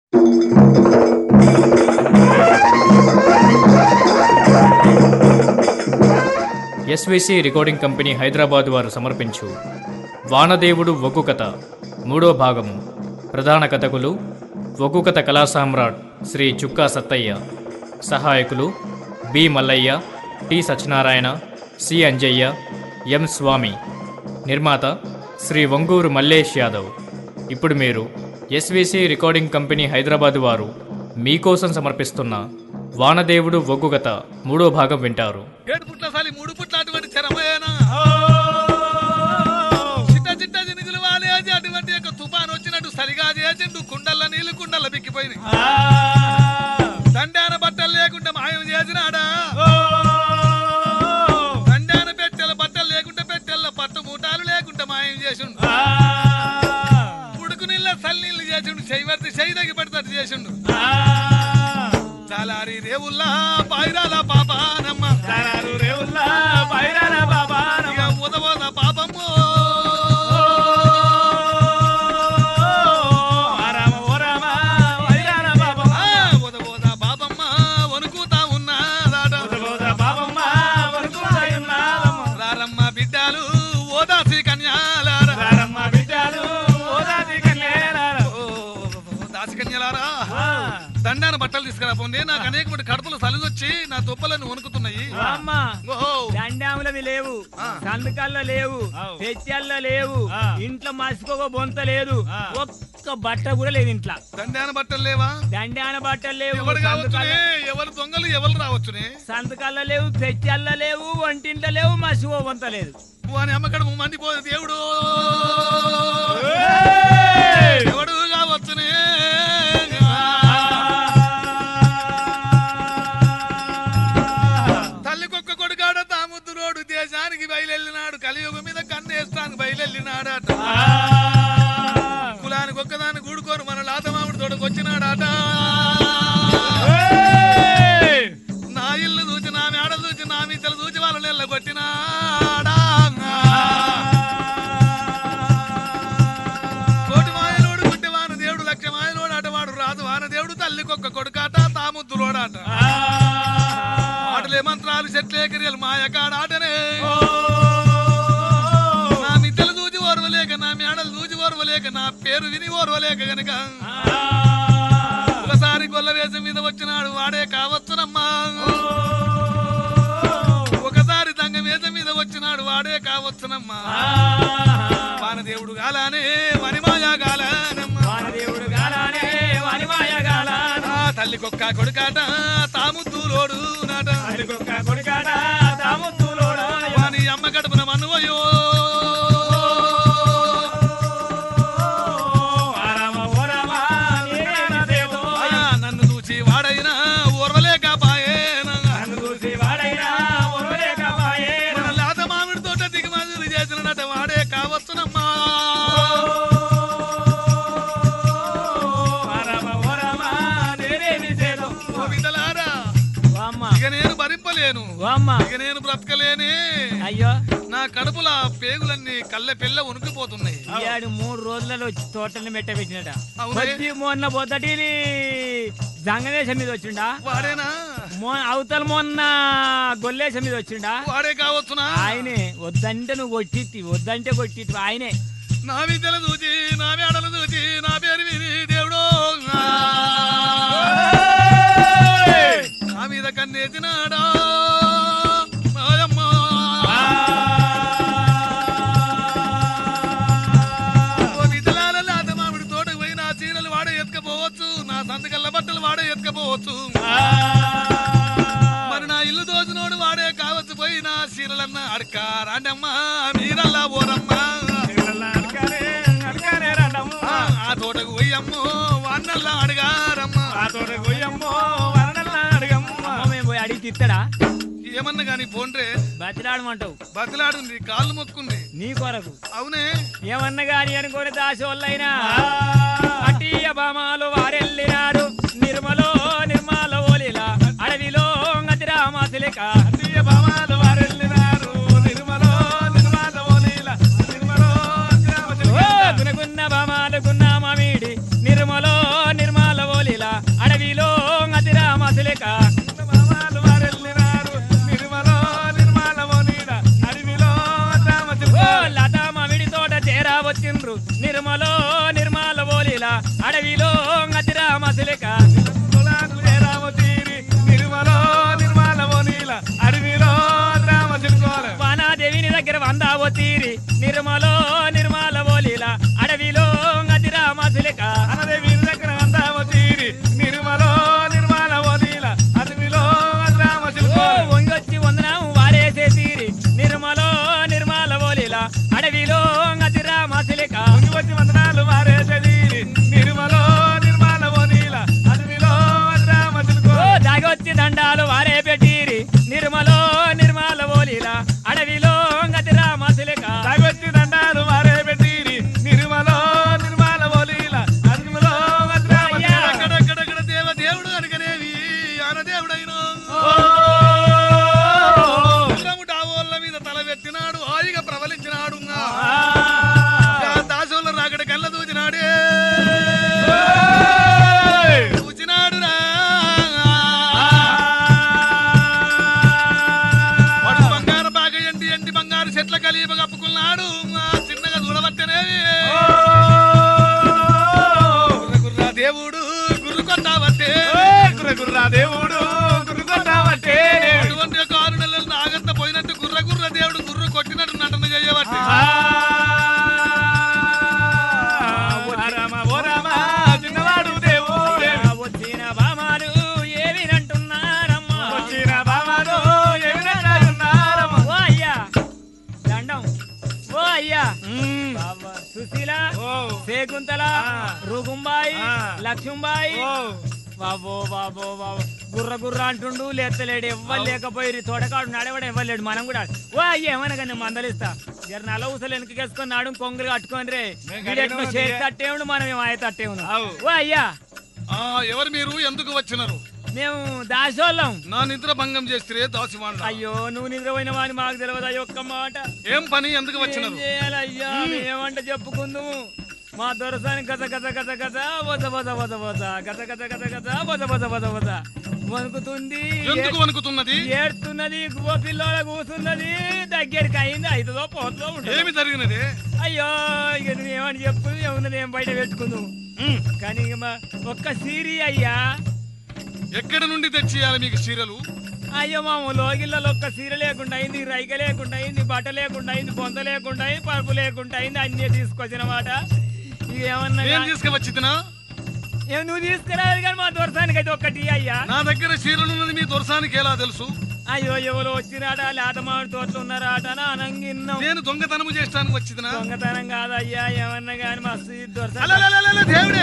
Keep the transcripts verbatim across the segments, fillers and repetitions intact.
SVC recording company Hyderabad వారు సమర్పించు వానదేవుడు ఒగ్గు కథ మూడో భాగము. ప్రధాన కథకులు ఒగ్గు కథ కళా సామ్రాట్ శ్రీ చుక్కా సత్తయ్య, సహాయకులు B Mallaiah, T Satyanarayana, C Anjaiah, M Swamy, నిర్మాత శ్రీ వంగూరు మల్లేష్ యాదవ్. ఇప్పుడు మీరు ఎస్విసి రికార్డింగ్ కంపెనీ హైదరాబాద్ వారు మీకోసం సమర్పిస్తున్న వానదేవుడు ఒగ్గు కథ మూడో భాగం వింటారు. ఏడు పుట్ల సాలి మూడు పుట్ల అటువంటి చరమేనా చిట్ట చిట్ట జినుగులు వాలేసి అటువంటి యొక్క తుఫాన్ వచ్చినట్టు సరిగా చేసిండు. కుండల్ల నీళ్లు కుండల్ల బిక్కిపోయినాయి. దండాన బట్టలు లేకుండా మాయం చేసినాడా. దండాన పెట్టెల బట్టలు లేకుండా పెట్టెల్ల పట్టు మూటాలు లేకుండా మాయం చేసిండు. ఉడుకు నీళ్ళ సల్లీళ్ళు చేసిండు. చెయ్యి చెయ్యి తగ్గి పడతాడు చేసిండు. చాలారి రేవుల్లా పైరాల పాపానమ్మ, చాలారు రేవుల్లా పైరాల పాపానమ్మ, ఉదబోద పాపమ్మ రామ ఓ రామ పైరాల పాపమ్మ, ఉదబోద పాపమ్మ వణుకుతా ఉన్నాదాట. ఉదబోద పాపమ్మ వణుకుతా ఉన్నాదమ్మ. రారమ్మ బిడ్డలు ఓదాసి కన్యాలారా, రారమ్మ బిడ్డలు ఓదాసి కన్యాలారా, దాసి కన్యలారా దండాన బట్టలు తీసుకురాపోండి. నాకు అనేక కడుపులు సలిదొచ్చి నా దుప్పలను వణుకుతున్నాయి. దండాములవి లేవు, సందుకల్లో లేవు, తెచ్చల్లో లేవు, ఇంట్లో మసుకోక బొంత లేదు, ఒక్క బట్ట కూడా లేదు ఇంట్లో. దండాన బట్టలు లేవా? దండాన బట్టలు లేవు. ఎవరు కావచ్చునే? ఎవరు దొంగలు ఎవరు రావచ్చునే? సంతకాల్లో లేవు, తెచ్చల్లో లేవు, వంటింట్లో లేవు, మసుకో బొంత లేదు. వాని అమ్మకడ మండిపోయే దేవుడు ఎవడు కావచ్చునే? తల్లికొక్క కొడుకాడ తాముద్దురోడు దేశానికి బయలునాడు. కలియుగం మీద కన్నేస్తానికి బయలునాడట. కులానికి ఒక్కదాన్ని గూడుకోను మన లాతమామిడి తోడకొచ్చినాడట. నా ఇల్లు చూచి నా మేడలు చూచి నా మిద్దలు చూచి వాళ్ళ నెల్ల కొట్టినాడా. కోటి మాయలోడు కొట్టి వాన దేవుడు లక్ష మాయలోడు అటవాడు రాదు వాన దేవుడు. తల్లికొక్క కొడుకాట తాముద్దురోడాట. ఆటలే మంత్రాలు చెట్లే గిరియలు మాయకాడాటనే. నా మిద్దలు చూచి ఓర్వలేక నా మేడలు చూచి ఓర్వలేక నా పేరు విని ఓర్వలేక గనక ఒకసారి గొల్ల వేషం మీద వచ్చినాడు వాడే కావచ్చునమ్మా. ఒకసారి దంగ వేషం మీద వచ్చినాడు వాడే కావచ్చునమ్మా. వానదేవుడు గాలానే వనిమాయా గాలానమ్మా. వానదేవుడు గాలానే వనిమాయా గాలానా. తల్లికొక్క కొడుకాట తాముద్దులోడు నాట. తల్లికొక్క కొడుకాట తాముద్దులోడు. వాని అమ్మ గడుపున మన్నువయో నన్ను చూచి వాడైనా ఓర్వలేక పాయేనా. మన లాత మామిడి తోట దిగుమతులు చేసినట వాడే కావచ్చునమ్మా. ఇక నేను భరింపలేను, ఇక నేను బ్రతకలేని. అయ్యో నా కడుపుల పేగులన్నీ కళ్ళ పిల్ల ఉనికిపోతున్నాయి. ఇయాడు మూడు రోజులలో వచ్చి తోటని మెట్ట పెట్టినట. అవునే? మొన్న పొద్దటి జంగదేశం మీద వచ్చిండా. వాడేనా? అవతల మొన్న గొల్లేశం మీద వచ్చిండా. వాడే కావచ్చునా? ఆయనే. వద్దంటే నువ్వు కొట్టి వద్దంటే కొట్టి ఆయనే. నా విద్యలు చూచి నా మేడలు చూచి నా పేరు విని దేవుడు నా మీద కన్నేసినాడా. మామిడి తోటకు పోయి నా చీరలు వాడే ఎత్తుకపోవచ్చు, నా సంతకల్ల బట్టలు వాడే ఎత్తుకపోవచ్చు. మరి నా ఇల్లు దోచినోడు వాడే కావచ్చు. పోయి నా చీరలన్నా అడక రాండమ్మా మీరల్లా ఓరమ్మా. ఆ తోటకు పోయమ్మో వన్నల్లా అడగారమ్మా. మేము పోయి అడిగి తిత్తడా? ఏమన్నా గాని పోండ్రే బతిలాడమంటావు. బతిలాడుంది కాళ్ళు మొక్కుంది నీ కొరకు. అవునే? ఏమన్నా గాని అనుకోని దాసోళ్ళైనా అటీయ బామాలు వారెళ్ళినారు. నిర్మలో నిర్మల ఓలిలా అడవిలో గతిరామాసిలిక. అటీయ బామాలు వారెళ్ళినారు. నిర్మలో నిర్మల ఓలిలా నిర్మలో గున్న బామాలు గున్న మామిడి. నిర్మలో నిర్మల ఓలి నిర్మలో నిర్మల బోలీల అడవిలో గదిరా మసులిక అనదే వీరి దగ్గర అందామ తీరి నిర్మలో నిర్మల బోలీల అడవిలో రామ చిలుక వంగొచ్చి వందనం వారేసే తీరి నిర్మలో నిర్మల బోలీల అడవిలో గదిరా మసులిక వచ్చి వందనాలు వారేసే తీరి నిర్మలో నిర్మల బోలీల అడవిలో రామ చిలుక దాగొచ్చి దండాలు వారే పెట్టిరి నిర్మలో నిర్మల బోలీల అడవిలో గదిరా మసులిక తాగొచ్చి దండాలు వారే పెట్టిరి నిర్మలో నిర్మల బోలీల అడవిలో రామ చిలుక అక్కడక్కడక్కడ దేవ దేవుడు అనుకనేవి ఆనదేవుడైన డావోళ్ళ మీద తల పెట్టినాడు హాయిగా ప్రబలించినాడు దాసోళ్ళ రాకడ కళ్ళ దూచినాడే దూచినాడు రా వాడు బంగారు బాగా ఎండి ఎండి బంగారు చెట్ల కలిపి కప్పుకున్నాడు చిన్నగా చూడబట్టనేవి గుర్ర దేవుడు గుర్రు కొట్టాబట్టే గుర్ర గుర్ర దేవుడు గుర్రు కొట్టాబట్టే అటువంటి ఒక ఆరు నెలలు నాగంత పోయినట్టు గుర్ర గుర్ర దేవుడు గుర్రు కొట్టినట్టు నటన చేయబట్టి రామ ఓ రామ చిన్నవాడు దేవుడే వచ్చిన బామాలు ఏమినంటున్నారమ్మా వచ్చిన బామాలు ఏమినారమ్మ ఓ అయ్యా దండం ఓ అయ్యా బాబా సుశీల ఓ శేకుంతల ఆ. రుగుంబాయి ఆ. లక్ష్మీబాయి ఓ బాబో బాబో బాబో గుర్ర గుర్ర అంటుండు లేత్తలేడు ఎవ్వరు లేకపోయి తోటకాడు నడవడం ఇవ్వలేడు మనం కూడా ఓ అయ్యా ఏమన్నా కానీ మందలిస్తా జర నల్ల ఊసలు వెనకేసుకొని నాడు కొంగులు కట్టుకొని రే మేము వీడెట్నో కడిగినాం చేతి అయ్యా. తట్టేవుడు మనం ఏమో ఆయన తట్టేవును అవు. ఓ అయ్యా ఆ ఎవరు మీరు ఎందుకు వచ్చినారు మేము దాసోళ్ళం నా నిద్ర భంగం చేస్తే దాసివాళ్ళ అయ్యో నువ్వు నిద్రపోయిన వాని మాకు తెలియదు అయ్యో ఒక్క మాట ఏం పని ఎందుకు ఏం వచ్చినారు చేయాలి అయ్యా ఏమంటే చెప్పుకుందుము మా దొరసాని గజ గజ గజ గజ వజ వజ వజ వజ గజ గజ గజ గజ వజ వజ వజ వజ వణుకుతుంది ఎందుకు వణుకుతున్నది ఏడుతున్నది ఓ పిల్లల కూతున్నది దగ్గరికి అయింది ఐదుదో పోతులో ఉంటుంది ఏమి జరిగినది అయ్యో ఇక నువ్వు ఏమని చెప్పు ఏమున్నది ఏం బయట పెట్టుకుందాం ఉమ్, కానీ ఇక మా ఒక్క సీరి అయ్యా ఎక్కడి నుండి తెచ్చియాలి మీకు చీరలు అయ్యో మా లోగిళ్ళలో ఒక్క సీర లేకుండా అయింది రైక లేకుండా అయింది బట్ట లేకుండా అయింది బొంత లేకుండా అయింది పరుపు లేకుండా అయింది అన్నీ తీసుకొచ్చిన మాట ఇక ఏమన్నా ఏం గా- తీసుకువచ్చి తినా ఏం నువ్వు తీసుకురావాలి కానీ మా దొరసానికి అయితే ఒక్కటి అయ్యా నా దగ్గర చీరలు ఉన్నది మీ దొరసానికి ఎలా తెలుసు అయ్యో ఎవరు వచ్చినాట లేత మామిడి తోటలు ఉన్నారాట అని అనంగిన్నాం నేను దొంగతనము చేయడానికి వచ్చిదినా దొంగతనం కాదయ్యా ఏమన్నా కానీ మస్తు దొరసా అలలలలల దేవుడే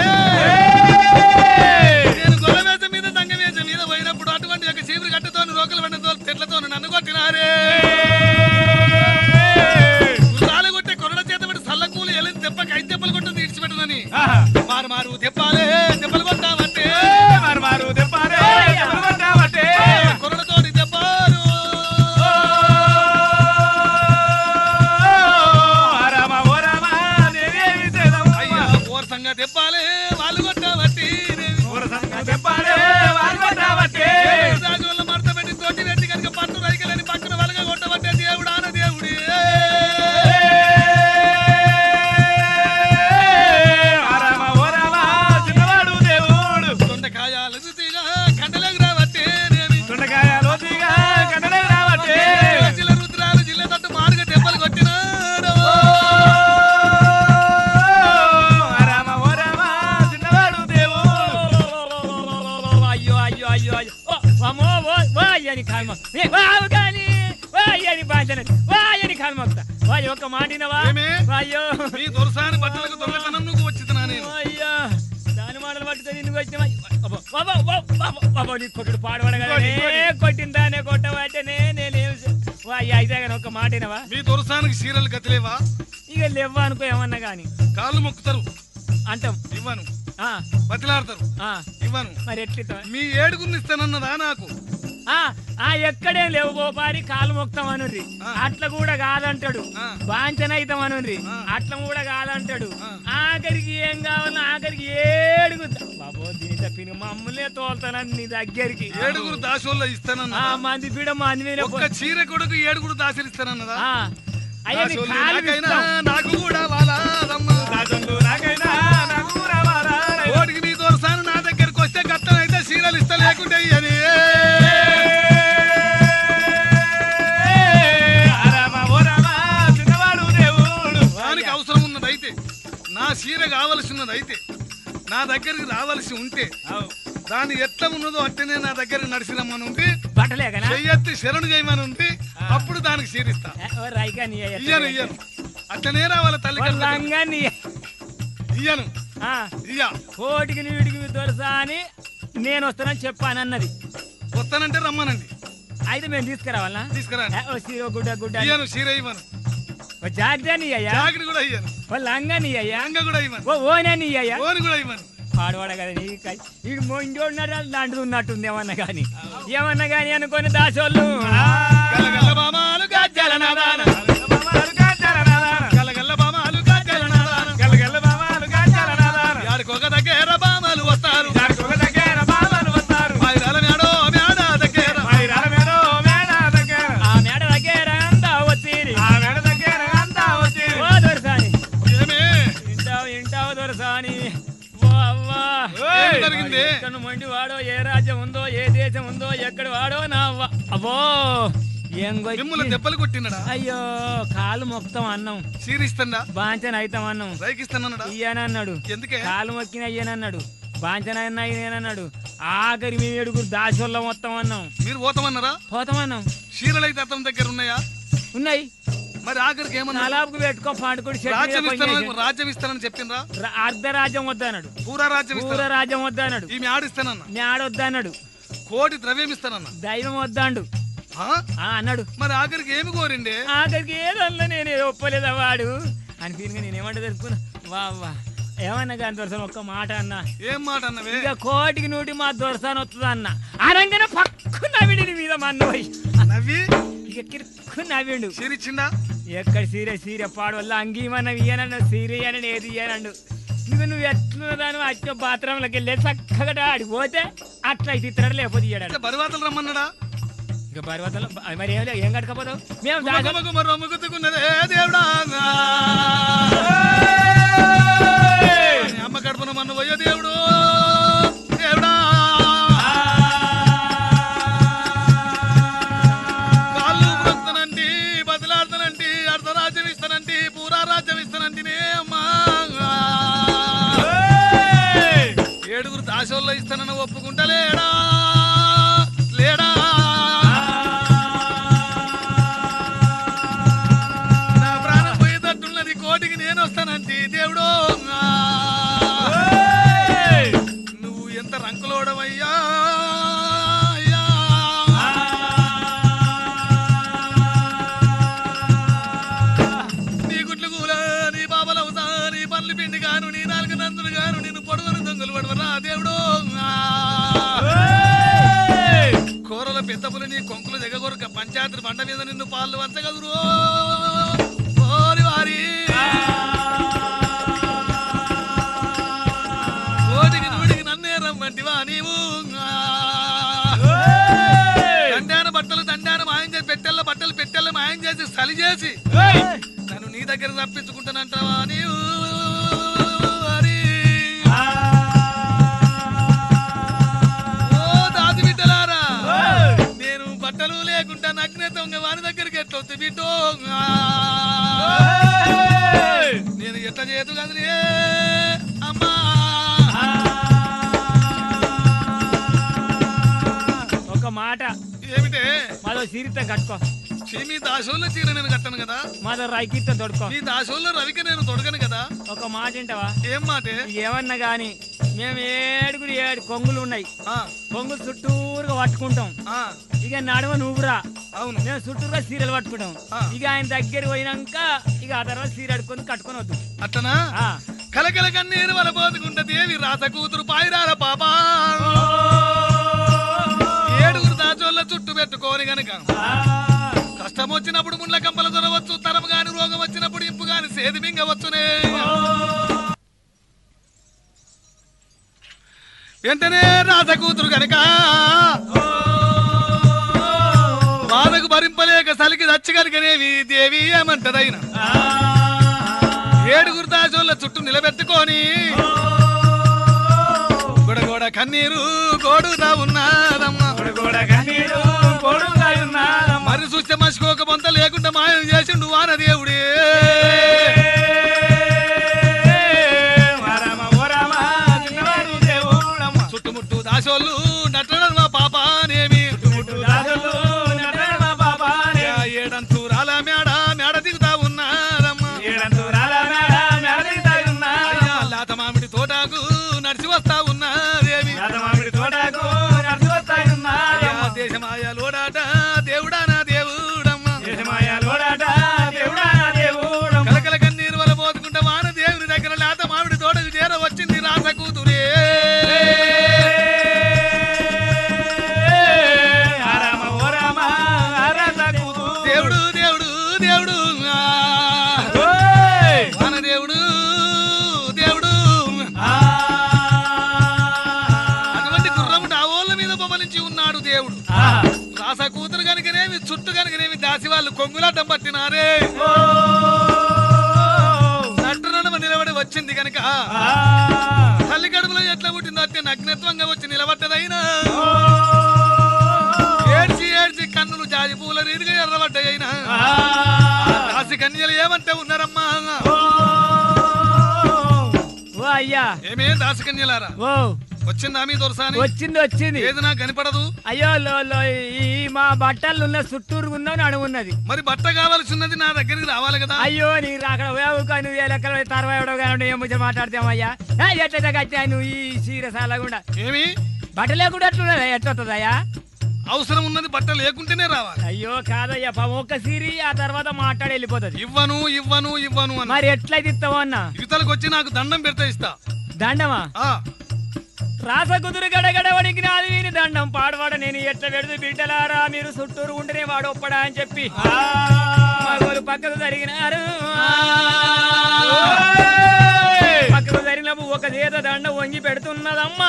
నేను గొల్లవేస మీద దంగవేస మీద పోయినప్పుడు అటువంటి ఒక చీపురు కట్టతోని రోకలు వెంటతో తెట్లతో నన్ను కొట్టినారే గుర్రాలు కొట్టే కొరడ చేత పెట్టి సల్లకూలు ఎల్లని దెబ్బకి ఐదు దెబ్బలు కొట్టదు ఇడిచిపెట్టనని మారు మారు దెప్పాలే దెబ్బలు కొట్టామంటే మారు మారు దెప్పారే దెబ్బలు కొట్టాబట్టే కొరడతోని దెబ్బాలు రామ ఓ రామ నేనేమి చేద్దాం అయ్యా ఓరసంగా దెప్పాలే వాళ్ళు కొట్టాబట్టి ఊరసంగా దెప్పారే వాళ్ళు కొట్టాబట్టే రాజుల మడత పెట్టి తోటి పెట్టి కనుక పట్టు రైకలని పక్కన వలగ కొట్టబట్టే దేవుడు ఆన దేవుడి రామ ఓ రామ చిన్నవాడు దేవుడు దొండకాయాలు రుచిగా కండలకు రాబట్టే నేమి దొండకాయ లోతుగా కన్నడ రాబట్టే జిల్ల రుద్రాలు జిల్ల తట్టు మారుగా దెబ్బలు కొట్టినాడు రామ ఓ రామ చిన్నవాడు దేవుడు అయ్యో అయ్యో అయ్యో అయ్యో ఓ, అమ్మో ఓ ఓ అయ్యని కాల్మ ఏ బావు కానీ ఓ అయ్యని బాధన ఓ అయ్యని కాల్మొక్త ఓ ఒక్క మాటినవా ఏమే? అయ్యో మీ దొరసాని బట్టలకు దొంగతనం నువ్వు వచ్చితున్నా నేను అయ్యో దాని మాటలు పట్టుకొని నువ్వు వచ్చిన నీ కొట్టుడు పాడబడగానే కొట్టిన దానే కొట్టబట్టనే నేనేం ఓ అయ్యా అయితే కానీ ఒక్క మాటినవా మీ దొరసానికి చీరలు గతిలేవా ఇక లేవ్వా అనుకో ఏమన్నా కానీ కాళ్ళు మొక్కుతారు అంటాం ఇవ్వను ఆ, బతిలాడతారు ఆ, ఇవ్వను మరి ఎట్లిద్దాం మీ ఏడుగురిని ఇస్తానన్నదా నాకు ఆ ఆ ఎక్కడేం లేవు గోపారి కాలు మొక్తాం అనుర్రి ఆ. అట్లా కూడా కాదంటాడు ఆ. బాంచనైతాం అనుర్రి ఆ. అట్లా కూడా కాదంటాడు ఆ. ఆఖరికి ఏం కావాలో ఆఖరికి ఏడుగు బాబో దీని తప్పిన మమ్మల్నే తోలుతానని నీ దగ్గరికి ఏడుగురు దాసోళ్ళ ఇస్తానన్నదా ఆ మంది పీడ మంది మీద ఒక్క చీర కొడుకు ఏడుగురు దాసరిస్తానన్నదా ఆ, అయ్యా నీ దాసోళ్ళు కాలు నాకైనా విస్తాం. నాకు కూడా వాళ్ళమ్మా రాజండు నాకైనా నాకు రావాలా ఓడికి మీ దొరసాను నా దగ్గరకు వస్తే గత్తనైతే చీరలు ఇస్తా లేకుంటే ఇయ్యని రామ ఓ రామ చిన్నవాడు దేవుడు నా దగ్గరికి రావాల్సి ఉంటే దాని ఎట్లా ఉన్నదో అట్టనే నా దగ్గరికి నడిచిరమ్మని ఉంది, బట్టలేకనా చెయ్యెత్తి శరణు చేయమని ఉంది, అప్పుడు దానికి చేరిస్తా. రైగా నీ ఇయ్యను ఇయ్యను అట్లనే రావాలి తల్లి లంగా నీ ఇయ్యను ఇయ్యా. కోటికి నీటికి దొరసా అని నేను వస్తానని చెప్పానన్నది. వస్తానంటే రమ్మనండి. అయితే మేము తీసుకురావాలా? తీసుకురాండి. ఓ సీరో గుడ్డ గుడ్డ ఇయ్యను చీర ఇవ్వను, ఓ జాకెట్ నీ అయ్యా, జాకెట్ కూడా ఇయ్యను, ఓ లంగా నీ అయ్యా, అంగ కూడా ఇవ్వను, ఓ ఓనే నీ అయ్యా, ఓని కూడా ఇవ్వను. పాడవాడ కదా నీ ఇక మొండోడు లాంటిది ఉన్నట్టుంది. ఏమన్నా కానీ ఏమన్నా కానీ అనుకొని దాసోళ్ళు గలగల్ల బామాలు గజ్జల నాదాన, గలగల్ల బామాలు గజ్జల నాదాన, గలగల్ల బామాలు గజ్జల నాదాన, యాడికొక దగ్గర బామాలు వస్తారు, యాడికొక దగ్గర బామాలు వస్తారు, మైరాల మేడో మేడ దగ్గర, మైరాల మేడో మేడ దగ్గర, ఆ మేడ దగ్గర అంతా వచ్చింది, ఆ మేడ దగ్గర అంతా వచ్చింది. ఓ దొరసాని ఏమే ఇంటావు ఇంటావు దొరసాని. ఓ అవ్వా ఏం జరిగింది? ఎక్కడ మొండి వాడో, ఏ రాజ్యం ఉందో, ఏ దేశం ఉందో, ఎక్కడ వాడో నా అవ్వ. అబ్బో ఏం గొయ్యి. మిమ్మల్ని దెబ్బలు కొట్టినడా? అయ్యో కాలు మొక్తాం అన్నం, చీరిస్తాడా? బాంచన అయితాం అన్నం, రైకిస్తానన్నాడా? ఇయ్యనన్నాడు. ఎందుకే? కాలు మొక్కిన అయ్యానన్నాడు, బాంచన అన్నాడు. ఆఖరి మేము ఏడుగురు దాసోళ్ళ మొత్తం అన్నాం. మీరు పోతామన్నారా? పోతామన్నాం. చీరలు అయితే అతని దగ్గర ఉన్నాయా? ఉన్నాయి. మరి ఆఖరికి ఏమన్నా తలాపుకు పెట్టుకో పాడుకొని రాజ్యం ఇస్తానని రాజ్యం ఇస్తానని చెప్పిండ్రా? అర్ధ రాజ్యం వద్దన్నాడు, పూరా రాజ్యం పూర ఇస్తాను, రాజ్యం వద్దన్నాడు, ఈమె ఆడిస్తానన్న, మేడ వద్దన్నాడు, కోటి ద్రవ్యం ఇస్తానన్న, దైవం వద్దాండు ఆ? ఆ అన్నాడు. మరి ఆఖరికి ఏమి కోరిండే? ఆఖరికి ఏదన్నా నేను ఒప్పలేదా వాడు అని ఫీల్గా నేనేమంటే తెలుసుకున్నా. వా వా ఏమన్నా కానీ దొరసాను ఒక్క మాట అన్నా. ఏం మాట అన్నవే? ఇక కోటికి నూటి మా దొరసాను వస్తుంది అన్న అనగానే పక్కు నవ్విడి నీ మీద మా అన్నయ్య నవ్వి ఇక కిరుక్కు నవ్విండు. చీరిచ్చిండా? ఎక్కడ సీర సీర పాడు వల్ల అంగీమన్న ఇయ్యనన్ను, సీర ఇయ్యనని ఏది ఇయ్యనండు. ఇక నువ్వు ఎట్లున్నదాను అట్లా బాత్రూంలోకి వెళ్ళే చక్కగా ఆడిపోతే అట్లా అయితే ఇతరుడు లేకపోతే ఇయ్యాడు. బరివాతలు రమ్మన్నాడా? ఇక పర్వతంలో మరి ఏం లేదు, ఏం కట్టుకపోతావు? మేము దాకా రొమ్ముకుతున్నదే దేవుడా, అమ్మ కడుపున మన్ను పోయో దేవుడు, దేవుడా కాళ్ళు బ్రతనంటి, బదిలాడతానంటి, అర్ధరాజ్యం ఇస్తానంటి, పూరా రాజ్యం ఇస్తానంటినే అమ్మా. ఏడుగురు దాసోళ్ళు ఇస్తానని ఒప్పుకుంటలేడా? లేడా? నా ప్రాణం పోయేటట్టున్నది, కోటికి నేను వస్తానంటి దేవుడు. నువ్వు ఎంత రంకులోడవయ్యా అయ్యా. నీ గుడ్లు కూల, నీ బాబలవుతా, నీ పనులు పిండి గాను, నీ నాలుగు నందులు గాను, నేను పొడవను దొంగలు పడవరా దేవుడు. కూరల పెద్దపులు నీ కొంకులు దిగగొరక పంచాయతీ బండ మీద నిన్ను పాలు వంచగదురు ఓరి వారి. కోటికి నూటికి నన్నే రమ్మంటివా నీవు. దండాన బట్టలు దండాన మాయం చేసి, పెట్టెల్ల బట్టలు పెట్టెల్ల మాయం చేసి, సలి చేసి నన్ను నీ దగ్గర తప్పించుకుంటానంటావా నీవు. బట్టలు లేకుండా నగ్నత వారి దగ్గరికి ఎట్లా వస్తే బిడ్డో, నేను ఎట్లా చేయదు కదలే అమ్మా. ఒక మాట ఏమిటే? మాదో చీరిత కట్టుకో. మీ దాసోళ్ళ చీర నేను కట్టను కదా, మాదో రైకిత తొడుకో. మీ దాసోళ్ళ రవిక నేను తొడగను కదా. ఒక మాట వింటావా? ఏం మాటే? ఏమన్నా గాని మేము ఏడుగురు ఏడు కొంగులు ఉన్నాయి, ఆ, కొంగులు చుట్టూరుగా పట్టుకుంటాం. ఆ, ఇక నడుమ నువ్వురా, అవును, మేము చుట్టూరుగా సీరియల్ పట్టుకుంటాం. ఆ. ఇక ఆయన దగ్గర పోయినాక ఇక ఆ తర్వాత సీర అడుకొని కట్టుకొని వద్దు. అట్టనా? ఆ. కలకల కన్నీరు వల పోతుకుంట దేవి రాత కూతురు పాయిరాల పాపా. ఏడుగురు దాచోళ్ళ చుట్టూ పెట్టుకోని గనక కష్టం వచ్చినప్పుడు ముండ్ల కంపల దొరవచ్చు, తరం గాని రోగం వచ్చినప్పుడు ఇంపు గాని సేది మింగవచ్చునే. వెంటనే రాత కూతురు గనక బాధకు భరింపలేక సలికి దచ్చి కనుకనేవి దేవి ఏమంటదైనా ఏడుగురు దాచోళ్ళ చుట్టూ నిలబెట్టుకొని గొడగొడ కన్నీరు గోడుతా ఉన్నాదమ్మా. మరి చూస్తే మసుకోక బొంత లేకుండా మాయం చేసిండు వాన దేవుడే. ఓ రామ ఓ రామ చిన్నవా కొంగులాటం పట్టినారే నట్టునడమ నిలబడి వచ్చింది కనుక తల్లి గడుపులో ఎట్లా పుట్టిందో అట్టే నగ్నత్వంగా వచ్చి నిలబడ్డదైనా ఏడ్చి ఏడ్చి కన్నులు జాజి పూల రీతిగా ఎర్రబడ్డాయినా రాసి కన్యలు ఏమంటే ఉన్నారమ్మా ఓ అయ్యా ఏమే దాసకన్యలారా ఓ వచ్చిందా మీ దొరసాని వచ్చింది వచ్చింది ఏది నాకు కనపడదు అయ్యో లో లో ఈ మా బట్టలు ఉన్న చుట్టూరు ఉన్న నడుమున్నది మరి బట్ట కావాల్సి ఉన్నది నా దగ్గరికి రావాలి కదా అయ్యో నీకు అక్కడ వేవుకాను ఏ లెక్కలు తరవై ఎవడో కానీ ఏం ముచ్చట మాట్లాడతామయ్యా ఎట్లా కట్టా నువ్వు ఈ చీర సాలకుండా ఏమి బట్ట లేకుండా ఎట్లున్నదా ఎట్లొస్తుందయ్యా అవసరం ఉన్నది బట్ట లేకుంటేనే రావాలి అయ్యో కాదయ్యా పాపం ఒక్క సీరి ఆ తర్వాత మాట్లాడి వెళ్ళిపోతుంది ఇవ్వను ఇవ్వను ఇవ్వను అని మరి ఎట్లయితే ఇస్తావు అన్న ఇవతలకు వచ్చి నాకు దండం పెడితే ఇస్తా దండమా ఆ రాస కుదురు గడగడ వడికి నాది వీని దండం పాడవాడ నేను ఎట్లా పెడుతూ బిడ్డలారా మీరు చుట్టూరు ఉంటేనే వాడు ఒప్పడా అని చెప్పి మగోలు పక్కకు జరిగినారు పక్కకు జరిగినప్పుడు ఒక చేత దండ వంగి పెడుతున్నదమ్మా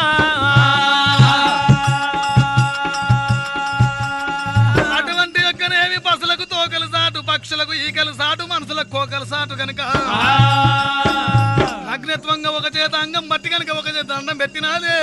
అటువంటి యొక్కనేమి పసులకు తోకలు సాటు పక్షులకు ఈకలు సాటు మనసులకు కోకలు సాటు గనుక అగ్నత్వంగా ఒక చేత అంగం బట్టి కనుక ఒక చేత దండం పెట్టినాలే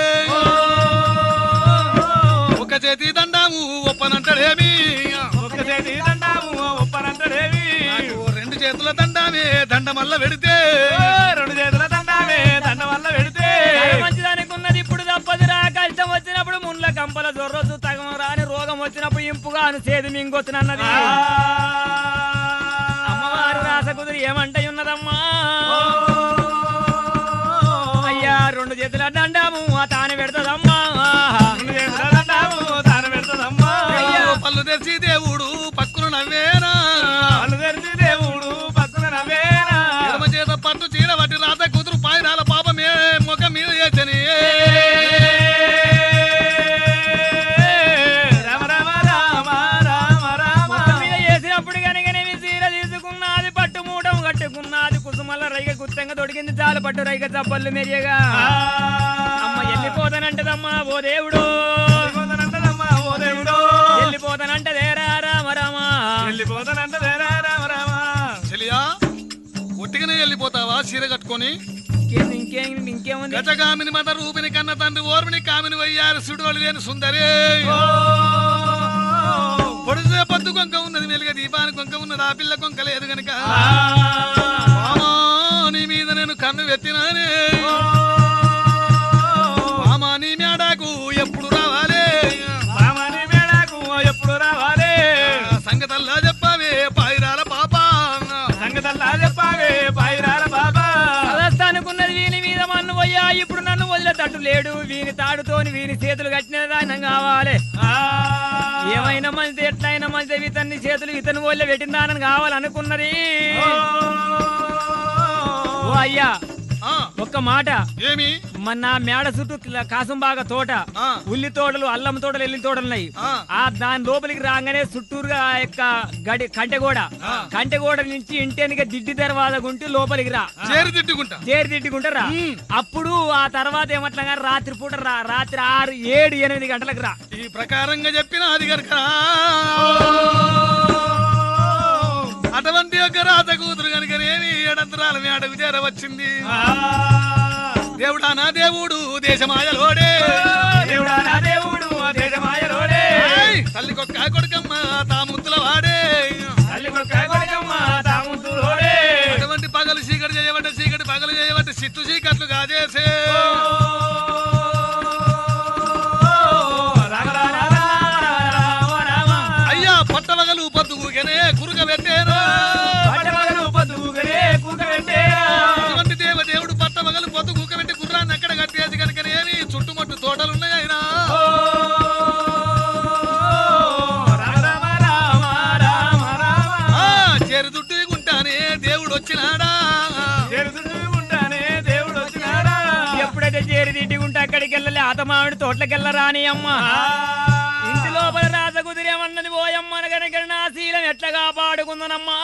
ఒక చేతి దండాము ఒప్పనంటాడేమి ఒక చేతి దండాము ఒప్పనంటాడేమి రెండు చేతుల దండామే దండమల్ల పెడితే రెండు చేతుల దండామే దండ వల్ల పెడితే మంచిదానికి ఉన్నది ఇప్పుడు తప్పదురా కష్టం వచ్చినప్పుడు ముండ్ల కంపల జొర్రొచ్చు తగం రాని రోగం వచ్చినప్పుడు ఇంపుగాను చేదు మింగొచ్చునన్నది అమ్మవారు రాస కుదురు ఏమంటే ఉన్నదమ్మా అయ్యా రెండు చేతుల దండాము తాను పెడతదమ్మా రెండు చేతుల దండాము తాను పెడతదమ్మా పళ్ళు తెచ్చి దేవుడు పక్కును నవ్వేనా పళ్ళు తెరిచి దేవుడు పక్కన నవ్వేనా ఎడమ చేత పట్టు చీర పట్టి రాత కూతురు పాయిరాల పాపమే ముఖం మీద చేతని రామ రామ రామ రామ రామ మొత్తం మీద వేసినప్పుడు కనుకనేమి చీర తీసుకున్నది పట్టు మూటం కట్టుకున్నది కుసుమల్ల రైగ గుత్తంగా తొడిగింది చాలు పట్టు రైగ చప్పళ్ళు మెరియగా అమ్మ వెళ్ళిపోతానంటదమ్మా ఓ దేవుడు వెళ్ళిపోతానంటదమ్మా ఓ దేవుడు వెళ్ళిపోతానంటదే రా రామ రామ వెళ్ళిపోతానంటదే రామ రామ చెలియా ఒట్టిగానే వెళ్ళిపోతావా చీర కట్టుకొని ఇంకేం ఇంకేం ఇంకేముంది గజగామిని మత రూపిని కన్న తండ్రి ఓర్మిని కామిని వయ్యారు సుడువలు లేని సుందరే పొడిసే పొద్దు కొంక ఉన్నది వెలుగ దీపాని కొంక ఉన్నది ఆ పిల్ల కొంక లేదు గనక మామా నీ మీద నేను కన్ను వెత్తినానే మామా నీ మేడకు ఎప్పుడు రావాలి రామని మేడకు ఎప్పుడు రావాలి సంగతల్లా చెప్పావే పాయిరాల పాప సంగతల్లా చెప్పావే పైరాల బాబా అనుకున్నది వీని మీద మన్ను పోయా ఇప్పుడు నన్ను వదిలేటట్టు లేడు వీని తాడుతోని వీని చేతులు కట్టిన దానం కావాలి ఏమైనా మంచి ఎట్లయినా మంచి ఇతన్ని చేతులు ఇతను వదిలే పెట్టిందానని కావాలనుకున్నది ఓ అయ్యా ఆ, ఒక్క మాట ఏమి మన మేడ చుట్టూ కాసం బాగా తోట ఆ. ఉల్లి తోటలు అల్లం తోటలు ఎల్లి తోటలు ఉన్నాయి ఆ. ఆ దాని లోపలికి రాగానే చుట్టూరుగా ఆ యొక్క గడి కంటెగోడ కంటెగోడ నుంచి ఇంటెనిక దిడ్డి దర్వాజ గుంటి లోపలికి రా చేరి తిట్టుకుంటా చేరి తిట్టుకుంటారా అప్పుడు ఆ తర్వాత ఏమట్లా గాని రాత్రి పూట రా రాత్రి ఆరు ఏడు ఎనిమిది గంటలకు రా ఈ ప్రకారంగా చెప్పిన అది కనుక అటువంటి యొక్క రాత కూతురు కనుకనేమి ఏడంతరాల మేడకు చేరవచ్చింది దేవుడా నా దేవుడు దేశమాయలోడే దేవుడా నా దేవుడు దేశమాయలోడే ఏయ్, తల్లికొక్క కొడుకమ్మ తా ముద్దుల వాడే తల్లి కొడుక కొడుకమ్మ తాముతులోడే అటువంటి పగలు చీకటి చేయబట్ట చీకటి పగలు చేయబట్ట సిట్టు చీకట్లు కాజేసే రామ రామ రామ రామ అయ్యా పట్టవగలు పొద్దుగనే కురుగ పెట్టేను పట్టమగలు పొద్దుగనే కూకబెట్టేరా అటువంటి దేవ దేవుడు పట్టవగలు పొద్దు కూకబెట్టి గుర్రాన్ని ఎక్కడ కట్టేసి కనుకనేమి చుట్టుముట్టు తోటలున్నాయి ఆయన రామ రామ రామ రామ రామ ఆ, చేరు దుట్టుకుంటానే దేవుడు వచ్చినాడా ఉంటానే దేవుడు వచ్చినాడా ఎప్పుడైతే చేరి తిట్టుకుంటే అక్కడికి వెళ్ళలే ఆతమావిడి తోటలకు వెళ్ళరాని అమ్మ ఇంటి లోపల రాజ కుదిరేమన్నది పోయమ్మన కనుక నా శీలం ఎట్లా కాపాడుకుందనమ్మా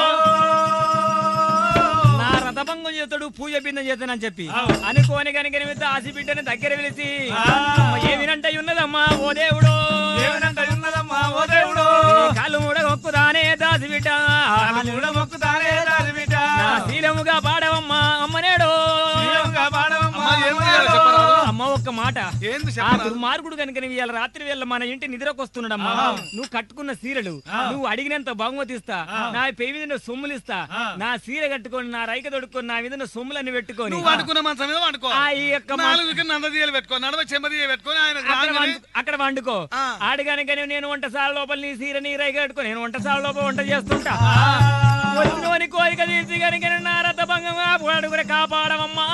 నా రథభంగం చేస్తాడు పూజ బిందం చేస్తానని చెప్పి అనుకోని కనుక దాసి బిడ్డని దగ్గర పిలిచి అమ్మ ఏమినంటే ఉన్నదమ్మా ఓ దేవుడు ఏమనంట ఉన్నదమ్మా ఓ దేవుడు కాళ్ళు మూడ ఒక్కుదానే దాసి బిడ్డ వాళ్ళు కూడా మొక్కుతానే రాజు బిడ్డ నా శీలముగా పాడవమ్మా అమ్మనేడు శీలంగా పాడవమ్మా, అమ్మా, ఏం చేయాలో చెప్పరాదు? అమ్మ ఒక్క మాట ఏంది ఆ చెప్పరా? దుర్మార్గుడు కనుక ఇవాళ రాత్రి వేళ మన ఇంటి నిద్రకు వస్తున్నాడమ్మా నువ్వు కట్టుకున్న సీరలు నువ్వు అడిగినంత బహుమతి ఇస్తా నా పెయి మీద సొమ్ములు ఇస్తా నా సీర కట్టుకొని నా రైక తొడుక్కొని నా మీద సొమ్ములన్నీ పెట్టుకొని నువ్వు వండుకున్న మంచం మీద వండుకో, ఆ ఈ యొక్క మ- నాలుగు నందదీయలు పెట్టుకో, నడవ చెమ్మదీయ పెట్టుకొని ఆయన అక్కడ రాగానే వండు- అక్కడ వండుకో ఆ. ఆడగానే నేను వంటశాల లోపల నీ సీర నీ రైక కట్టుకొని నేను వంటశాల లోపల వంట చేస్తుంటా వచ్చినోని కోరిక తీర్చి కనుక నా రథ భంగంగా అడుగుర కాపాడవమ్మా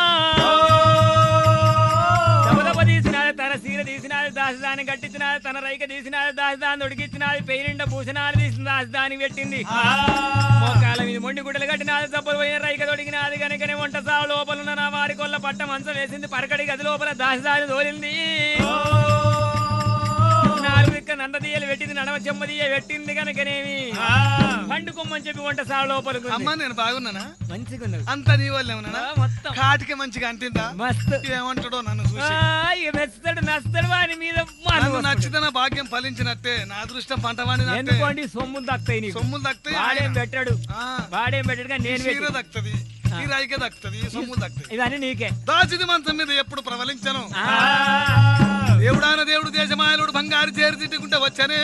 దబదబ తీసినాది తన సీర తీసినాది దాసదాన్ని కట్టించినాది తన రైక తీసినాది దాసదాన్ని ఉడికిచ్చినాది పెయిరిండ పూసినాది తీసిన దాసదానికి పెట్టింది మోకాల మీద మొండి గుడ్డలు కట్టినాది దెబ్బలు పోయిన రైక తొడిగినాది కనుకనే వంట సావు లోపల ఉన్న నా వారి కొల్ల పట్ట మంచం వేసింది పరకడి గది లోపల దాసదాని తోలింది నాలుగు ఇక్క నందదీయలు పెట్టింది నడవ చెమ్మదీయ పెట్టింది కనుకనేమి పండుకోమని చెప్పి వంట సావు లోపల అమ్మా నేను బాగున్నానా? మంచిగా ఉన్నది అంత నీ వల్లే ఉన్నానా? ఆ, మొత్తం కాటికి మంచిగా అంటిందా? మస్తు ఏమంటాడో నన్ను చూసి. ఆ, ఇక మెచ్చడు నచ్చడు వాని మీద మను నన్ను వస్తుంది. నచ్చితే నా భాగ్యం ఫలించినట్టే, నా అదృష్టం పంట పండినట్టే. ఎందుకోండి సొమ్ములు దక్తాయి నీకు సొమ్ములు దక్తాయి, వాడేం ఆయన- పెట్టాడు ఆ, వాడేం పెట్టాడు కానీ నేను చీర పెట్టి దక్తది, ఈ రైకే దక్తది, ఈ సొమ్ములు దక్తాయి. ఇవన్నీ నీకే దాచిది మంచం మీద ఎప్పుడు ప్రబలించను. ఆ, దేవుడాన దేవుడు దేశమాయలుడు బంగారు చేరి తిట్టుకుంటే వచ్చనే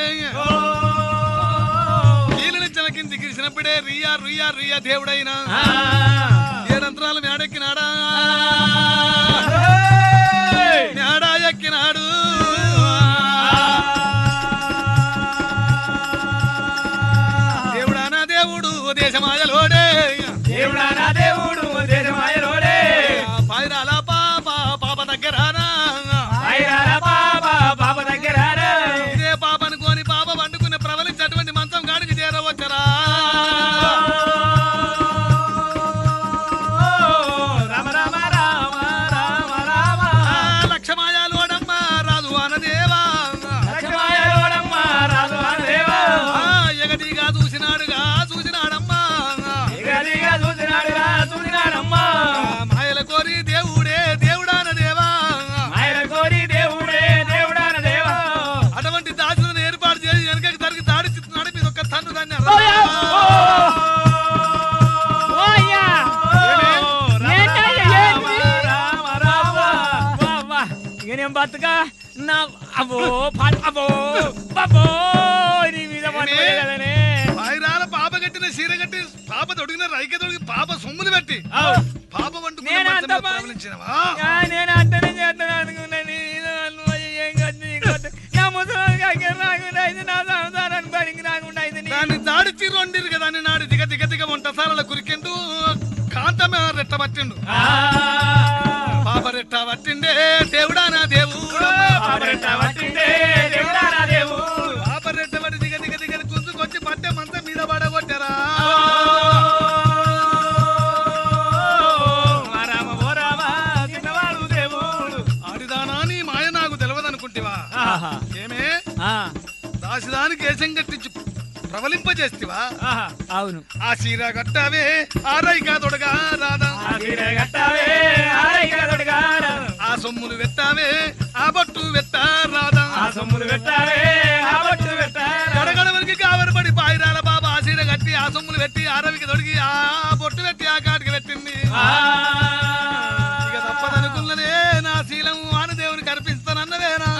కీలనిచ్చల కింది గిరిసినప్పుడే రియా రియా రియా దేవుడైనా ఆ, ఏడంతరాలు మేడెక్కినాడా మేడా ఎక్కినాడు దేవుడాన దేవుడు దేశమాయలోడే దేవుడా నా దేవుడు దేశమాయలోడే పాయిరాల పాప పాప దగ్గరానా ఐరాల బాబా బాబా దగ్గర రా. ఇదే పాప అనుకోని పాప వండుకునే ప్రబలించేటువంటి మంచం గాడికి చేరవచ్చరా రామ రామ రామ రామ రామ ఆ, లక్ష మాయాలోడమ్మ రాజు అనదేవా లక్ష్మాయలోడమ్మ రాజు దేవా ఆ, ఎగటిగా చూసినాడుగా చూసినాడమ్మా ఇగదిగా చూసినాడుగా చూసినాడమ్మా ఆ, మాయల కోరి దేవుడే దేవుడాన దేవా ఆయన కోరి దేవుడే దేవుడాన దేవా అటువంటి దాసులను ఏర్పాటు చేసి వెనకకి తరిగి దాడి చిత్తున్నాడు మీద ఒక తన్ను దాన్ని ఓయా! ఓయ్యా! ఏంటయ్యా, ఏంది? రామ రామ వా, వా. ఇక నేను బతుకా నా అబ్బో పా- అబ్బో బాబో నీ మీద పడిపోయే కదనే. పాయిరాల పాప కట్టిన చీర కట్టి పాప తొడిగిన రైక తొడిగి పాప సొమ్ములు పెట్టి పాప వండుకున్న నేను మంచం అంత మీద బా- ప్రబలించినవా? ఆ, నేను అంటనే చేస్తాను అనుకున్నా నీ ఏం కట్టు నీ కొట్టు. నా ముసలానికి అక్కడ రాకుండా అయింది నా సంసారానికి బడికి రాకుండా అయింది నీ- దాన్ని దాడిచి రొండిరు కదా అని నాడు దిగ దిగ దిగ వంట సారాల కురికిండు కాంతమే రెట్ట పట్టిండు ఆ, పాప రెట్ట పట్టిండే దేవుడా నా దేవుడు ఆపరెట్ట పట్టిండే దేవుడా నా దేవుడు. పాప రెట్ట పడి దిగ దిగ దిగ గుంజుకొచ్చి పట్టే మంచం మీద పడగొట్టారా ఓ రామ ఓ రామ చిన్నవాడు దేవుడు ఆడిదానా నీ మాయ నాకు తెలియదనుకుంటివా ఆహా. ఏమే ఆ, దాసిదానికి ఏసం కట్టించి ప్రబలింపజేస్తివా ఆహా, అవును ఆ చీర కట్టావే ఆ రైకా తొడగా రాదా ఆ తీర కట్టావే ఆరైక తొడిగారా. ఆ సొమ్ములు వెత్తావే ఆ బొట్టు వెత్తా రాదా ఆ సొమ్ములు పెట్టావే ఆ బొట్టు పెట్టారా. గడగడ వరకు కావరపడి పాయిరాల బాబా ఆ చీర కట్టి ఆ సొమ్ములు పెట్టి ఆ రవికి తొడిగి ఆ బొట్టు పెట్టి ఆ కాటికి పెట్టింది ఆ, ఇక తప్పదనుకున్నదే నా శీలం వానదేవునికి అర్పిస్తానన్నదేనా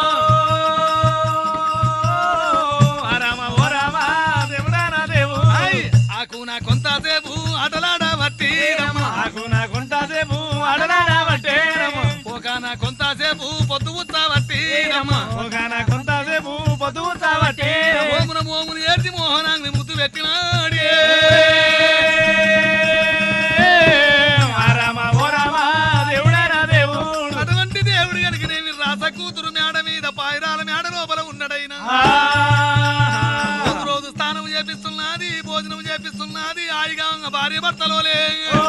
ఓ రామ ఓ రామ దేవుడా నా దేవుడు ఆయ్, ఆకు నా కొంతసేపు ఆటలాడబట్టి రమ్మ నాకు నాకుంటాసేపు అడలాడబట్టే రమ్మ పోక నా కొంతసేపు పొద్దు ఉత్తాబట్టి రమ్మ ఒక నాకుంటాసేపు పొద్దు చావట్టే ఓమున మోమును ఏడ్చి మోహనాన్ని ముద్దు పెట్టినాడే రామ ఓ రామ దేవుడా నా దేవుడు అటువంటి దేవుడు కనుక నేను రాస కూతురు మేడ మీద పాయిరాల మేడ లోపల ఉన్నాడైనా రోజు రోజు స్నానం చేపిస్తున్నది భోజనం చేపిస్తున్నది హాయిగా భార్య భర్తలోలే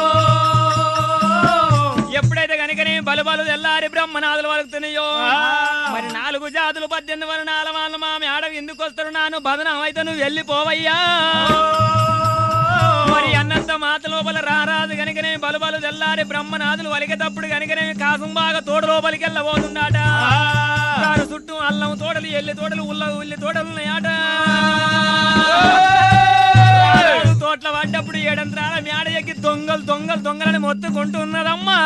ఎప్పుడైతే కనుకనే బలు బలు తెల్లారి బ్రహ్మనాథులు వలుకుతున్నాయో మరి నాలుగు జాతులు పద్దెనిమిది వర్ణాల వాళ్ళు మా మేడ ఎందుకు వస్తారు నాను బదనం అయితే నువ్వు వెళ్ళిపోవయ్యా మరి అన్నంత మాత లోపల రారాదు కనుకనే బలు బలు తెల్లారి బ్రహ్మనాథులు వలిగేటప్పుడు కనుకనే కాసం బాగా తోట లోపలికి వెళ్ళబోతున్నాట దాని చుట్టూ అల్లం తోటలు ఎల్లి తోటలు ఉల్ల ఉల్లి తోటలు ఉన్నాయట ఏడంత్రాల మేడ ఎక్కి దొంగలు దొంగలు దొంగలని మొత్తుకుంటున్నదమ్మా.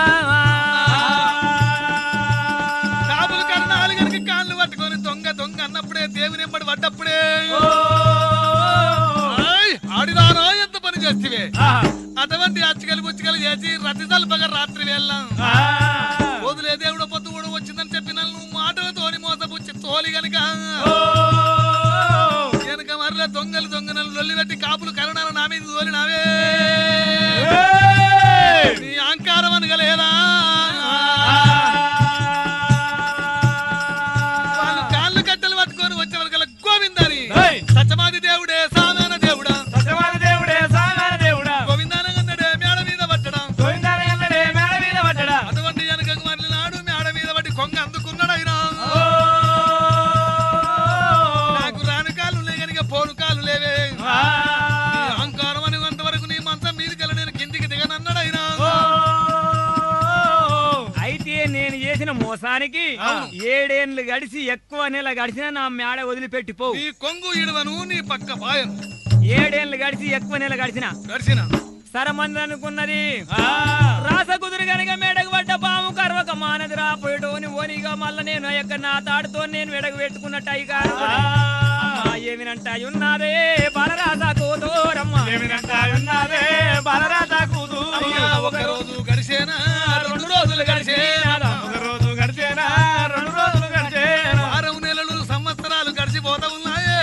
కాపులు కన్నాలు కనుక కాళ్ళు పట్టుకొని దొంగ దొంగ అన్నప్పుడే దేవుని ఎంబడి పడ్డప్పుడే ఆడిదారా ఎంత పని చేస్తే అటువంటి అచ్చగలి పుచ్చగలి చేసి రతి తలపగా రాత్రి వెళ్ళాం. వదిలే దేవుడు పొద్దు కూడా వచ్చిందని చెప్పిన నువ్వు మాటలతోని మోసపుచ్చి తోలి గనుక వెనక మరల దొంగలు దొంగనలు లొల్లి పెట్టి కాపులు కరుణాలు నా మీద తోలినావే నీ అహంకారం అనగలేదా? వాళ్ళు కాళ్ళు కట్టెలు పట్టుకొని వచ్చే వరకు గోవిందని సత్యమాది దేవుడే సామాన దేవుడా సత్యవాది దేవుడే సామాన దేవుడా గోవిందానగన్నడే మేడ మీద పట్టడం గోవిందానగన్నడే మేడ మీద పట్టడా అటువంటి వెనక మరలినాడు మేడ మీద పట్టి కొంగ అందుకున్నాడైనా నాకు రాను కాళ్ళు లే కనుక పోను కాళ్ళు లేవే అహంకారం అని అంతవరకు నీ మంచం మీదికెళ్ళ నేను కిందికి దిగనన్నాడైనా. అయితే నేను చేసిన మోసానికి ఏడేళ్లు గడిచి ఎక్కువ నెల గడిచిన నా మేడ వదిలిపెట్టిపో. నీ కొంగు ఇడవను నీ పక్క పాయను ఏడేళ్లు గడిచి ఎక్కువ నెల గడిచిన గడిచిన సరమంది అనుకున్నది రాస కుదురు గనక మేడకు పడ్డ పాము కర్వక మానది రాపోయేటోని ఓనిగా మళ్ళా నేను ఆ యొక్క నా తాడుతో నేను వెడకు పెట్టుకున్నట్టు అయి కాదు ఏమినంట ఉన్నదే బలరాజా కూతురమ్మ ఏమినంట ఉన్నదే బలరాజా కూతురు. ఒక రోజు గడిచేనా రెండు రోజులు గడిచేనా ఒక రోజు గడిచేనా రెండు రోజులు గడిచేనా వారం నెలలు సంవత్సరాలు గడిచిపోతా ఉన్నాయే.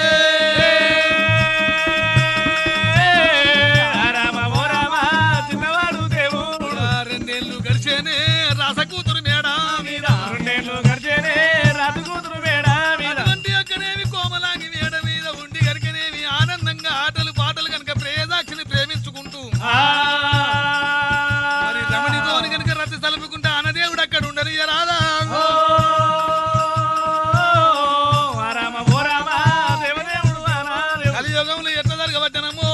రామ ఓ రామ చిన్నవాడు దేవుడు రెండేళ్లు గడిచేనే రాస కూతురు మేడ మీద రెండేళ్ళు గడిచేనే రాజు కూతురు మేడ మీద అటువంటి అక్కనేవి కోమలాంగి మేడ మీద ఉండి కనుకనేవి ఆనందంగా ఆటలు పాటలు కనుక ప్రేదాక్షిని ప్రేమించుకుంటూ మరి రమణితోని కనుక రతి తలుపుకుంటా అనదేవుడు అక్కడ ఉండని రాదా రామ ఓ రామ దేవదేవుడు కలియుగంలో ఎట్లా జరగబట్టనమ్మో.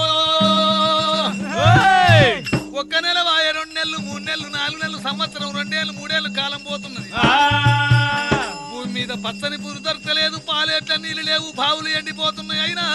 ఒక్క నెల వాయ రెండు నెలలు మూడు నెలలు నాలుగు నెలలు సంవత్సరం రెండేళ్లు మూడేళ్లు కాలం పోతున్నది. భూమి మీద పచ్చని పురు దొరకలేదు, పాలేట్ల నీళ్లు లేవు, బావులు ఎండిపోతున్నాయి. అయినా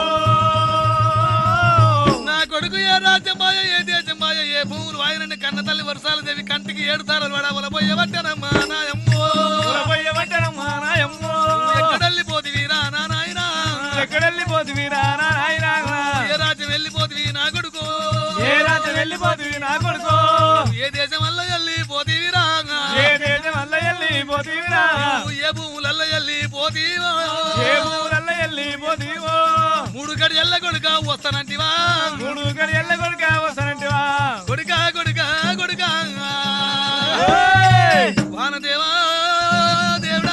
నా కొడుకు ఏ రాజ్యం బాయ ఏ దేశం బాయ ఏ భూములు వాయనని కన్న తల్లి వర్షాలు దేవి కంటికి ఏడు తారలు వడవల పోయబట్టనమ్మా నాయమ్మో పోయబట్టనమ్మా నాయమ్మో ఎక్కడెళ్ళిపోతివీరా నా నాయనా ఎక్కడెళ్ళిపోతువీరా నాయనా ఏ రాజ్యం వెళ్ళిపోతివి నా కొడుకు ఏ రాత్రి వెళ్ళిపోతువి నా కొడుకో ఏ దేశం వల్ల వెళ్ళిపోతివిరా ఏ దేశం వల్ల వెళ్ళిపోతువిరా ఏ భూములల్ల వెళ్ళిపోతీవా ఏ ఊరల్ల వెళ్ళిపోతీవో మూడు గడి ఎల్ల కొడుక వస్తానంటివా మూడు గడి ఎల్ల కొడుక వస్తానంటివా కొడుక కొడుక కొడుక వానదేవా దేవుడా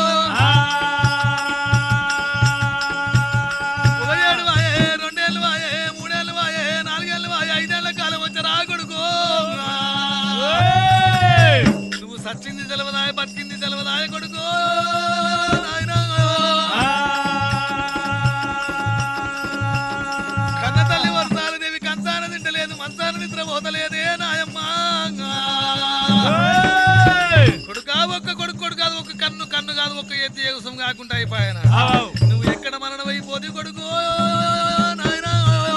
ఒకయేడు వాయే రెండేళ్ళు వాయే మూడేళ్ళు వాయే నాలుగేళ్ళు వాయే ఐదేళ్ల కాలం వచ్చి రా కొడుకు నువ్వు సచ్చింది తెలవదాయ బతికింది తెలవదాయ కొడుకు నాయనా కన్న తల్లి వర్షాలు దేవి కంచాన తింటలేదు మంచాన నిద్ర పోతలేదే నాయమ్మా కొడుకా ఒక్క కొడుకు కొడుకు కాదు ఒక్క కన్ను కన్ను కాదు ఒక్క ఎత్తి ఎగుసం కాకుండా అయిపోయాన నువ్వు ఎక్కడ మరణమైపోతే కొడుకు నాయనా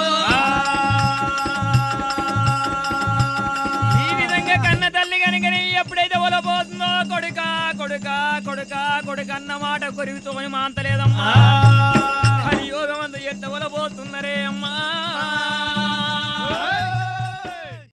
ఈ విధంగా కన్న తల్లి కనుకని ఎప్పుడైతే ఒలపోతుందో కొడుక కొడుక కొడుక కొడుక అన్న మాట కొరివితో మాంతలేదమ్మా.